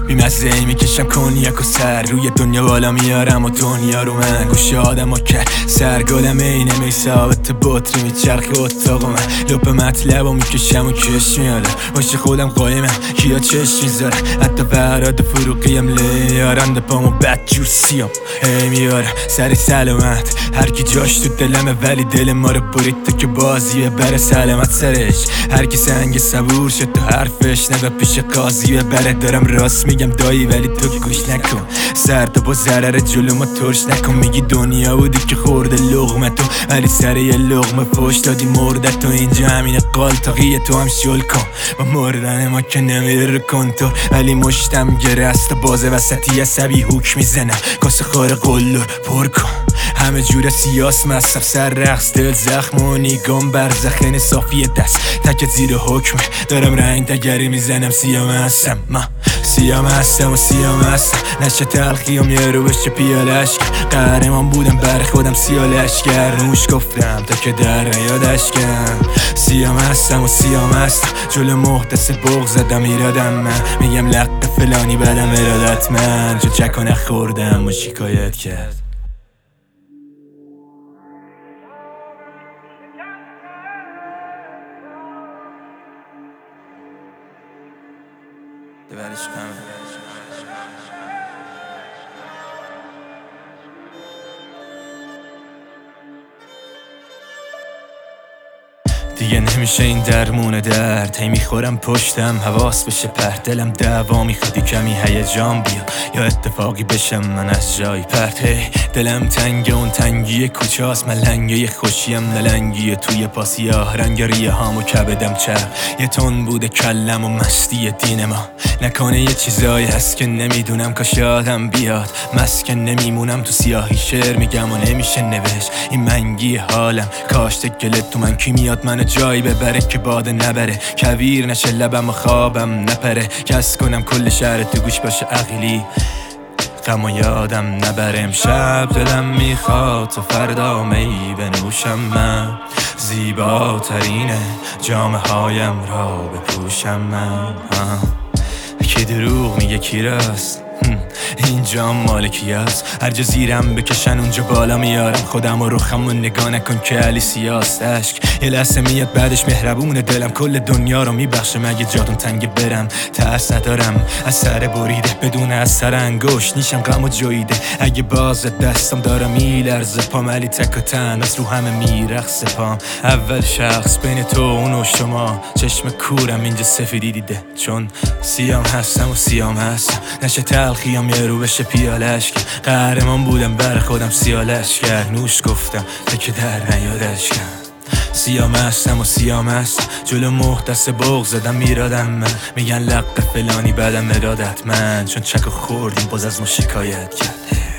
بیمزه ای میکشم کنیاک و سر روی دنیا بالا میارم و دنیا رو من گوشه آدم و که سرگلم اینه می ثابت بطری میچرخی اتاق من لپ مطلب و میکشم و کش میاره باشه خودم قایمم کیا چشم میذاره حتی فراد فروغیم لیارنده پامو بد جوسیم هی میاره سری سلامت هر کی جاش تو دلمه ولی دل ما رو برید تا که بازیه بره سلامت سرش هر کی سنگ صبور شد تو حرفش نگاه پیش قاضیه بره دارم راست میگم دایی ولی تو گوش نکن سرد با ضرر جلو ما ترش نکن میگی دنیا بودی که خورده لقمه تو ولی سر یه لقمه فوش دادی مردت تو اینجا همین قالتاقیه تو هم شل کن با مردن ما که نمیره رو کنتور ولی مشتم گرست و باز وسطی عصبی حکم میزنم کاسه خار قلور پر کن همه جور سیاس مصرف سر رقص دل زخم و نیگام برزخن صافی دست تک زیر حکمه دارم رنگ دگری میزنم سیام هستم سیام هستم و سیام هستم نشه تلخیم یه رو بشه پیالش قهرمان بودم بر خودم سیالش کرد نوش گفتم تا که در نیادش کرد سیام هستم و سیام هستم جلو محدث بغض زدم ایرادم من میگم لق فلانی بدم ارادت من چون چک و نخوردم و شکایت کرد دیگه نمیشه این درمون درد هی میخورم پشتم حواس بشه پرت دلم دعوا میخوادی کمی هیجان بیا یا اتفاقی بشم من از جای پرت هی دلم تنگه اون تنگی کوچاست من لنگه خوشیم نلنگیه توی پاسیاه رنگ ریه هامو کبدم چرب یه تون بوده کلم و مستی دین ما نکنه یه چیزایی هست که نمیدونم کاش یادم بیاد مسکن نمیمونم تو سیاهی شعر میگم و نمیشه نوشت این منگی حالم کاشته گلت تو من کی میاد منو جایی ببره که باده نبره کویر نشه لبم و خوابم نپره کس کنم کل شهر تو گوش باشه عقلی غم و یادم نبره امشب دلم میخواد تا فردا می بنوشم من زیباترینه جامه هایم را بپوشم من کی دروغ میگه کی راست اینجا مال کی است هر جا زیرم بکشن اونجا بالا میارم خودم و رخم و نگاه نکن که علی سیاست عشق یه لحظه میاد بعدش مهربونه دلم کل دنیا رو میبخشه مگه جاتون تنگ برم ترس ندارم از سر بریده بدون از سر انگشت نیشم غم و جویده اگه باز دستم دارم میلرزه پام علی تک و تنهاست رو همه میرقصه پام اول شخص بین تو اون و شما چشم کورم اینجا سفیدی دیده چون سیام هستم و سیام هستم نشه تلخیم یه رو بشه پیالش کرد قهرمان بودم بر خودم سیالش کرد نوش گفتم تا که در نیادش کرد سیام هستم و سیام هستم جلو محدث بغض زدم میرادم من میگن لق فلانی بدم ارادت من چون چک و خوردیم باز از ما شکایت کرد